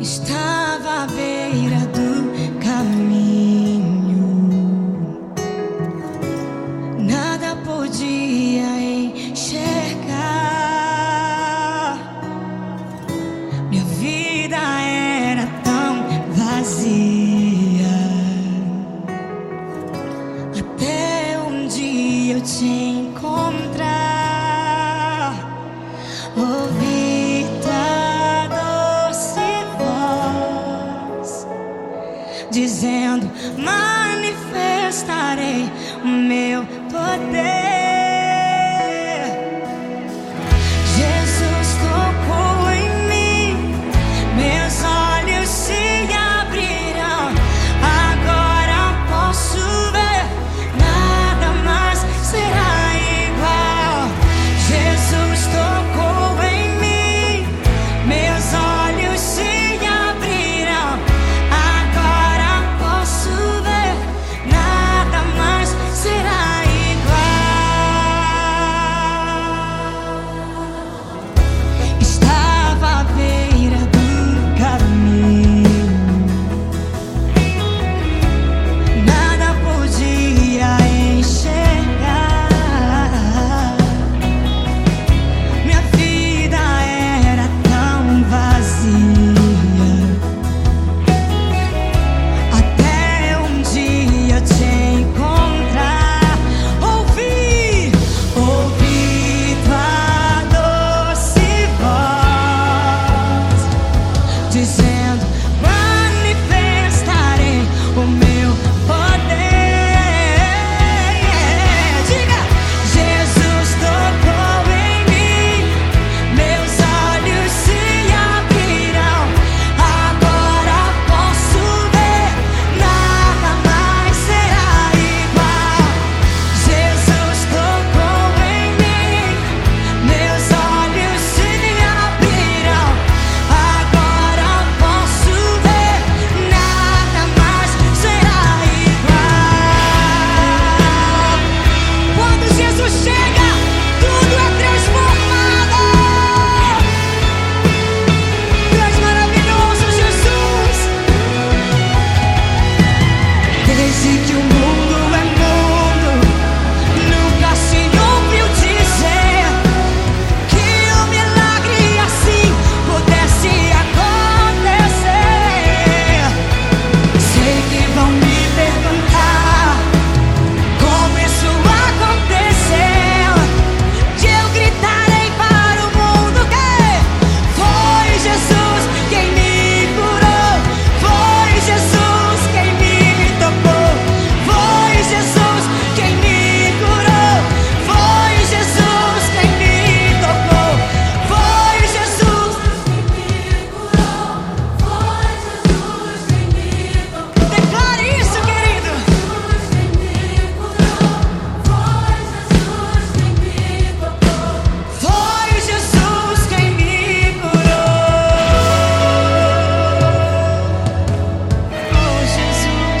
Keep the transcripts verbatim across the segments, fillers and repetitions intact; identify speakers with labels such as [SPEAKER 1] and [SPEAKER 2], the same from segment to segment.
[SPEAKER 1] Estava à beira do caminho, nada podia enxergar. Minha vida era tão vazia, até um dia eu te encontrar. Ouvi tua doce voz dizendo: manifestarei o meu poder. Jesus tocou em mim, meus olhos se abrirão. Agora posso ver, nada mais será igual. Jesus tocou em mim, meus olhos se abrirão. Agora posso ver, nada mais será igual. Estava à beira do caminho, nada podia enxergar. Minha vida era tão vazia, até um dia te encontrar. Ouvi, ouvi tua doce voz dizendo: manifestarei o meu poder. Diga: Jesus tocou em mim, meus olhos se abrirão. Agora posso ver, nada mais será igual. Jesus tocou em mim, meus olhos se abrirão. Agora posso ver, nada mais será igual. Quando Jesus chega, tudo é transformado. Tu és maravilhoso, Jesus. Desde que o mundo é mundo, nunca se ouviu dizer que um milagre assim pudesse acontecer. Sei que vão me perguntar como isso aconteceu, que eu gritarei para o mundo que foi Jesus quem me curou, foi Jesus quem me tocou, foi Jesus quem me curou, foi Jesus quem me tocou, foi Jesus quem me curou, foi Jesus quem me tocou. Declare isso, querido. Foi Jesus quem me curou. Oh, Jesus.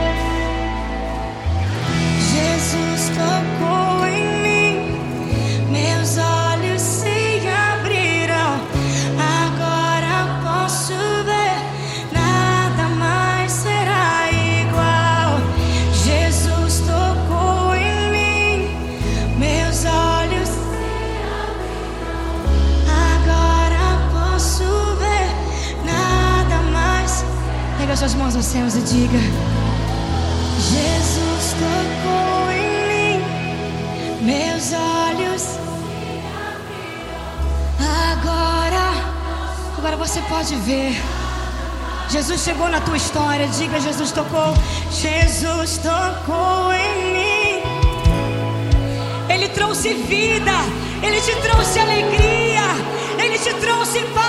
[SPEAKER 1] Jesus tocou em mim, meus olhos se abriram. Agora posso ver, nada mais será igual. Jesus tocou em mim, meus olhos se abriram. Agora posso ver, nada mais. Pega suas mãos aos céus e diga: Jesus tocou em mim, meus olhos se abriram. Agora, agora você pode ver. Jesus chegou na tua história. Diga: Jesus tocou. Jesus tocou em mim. Ele trouxe vida, Ele te trouxe alegria, Ele te trouxe paz.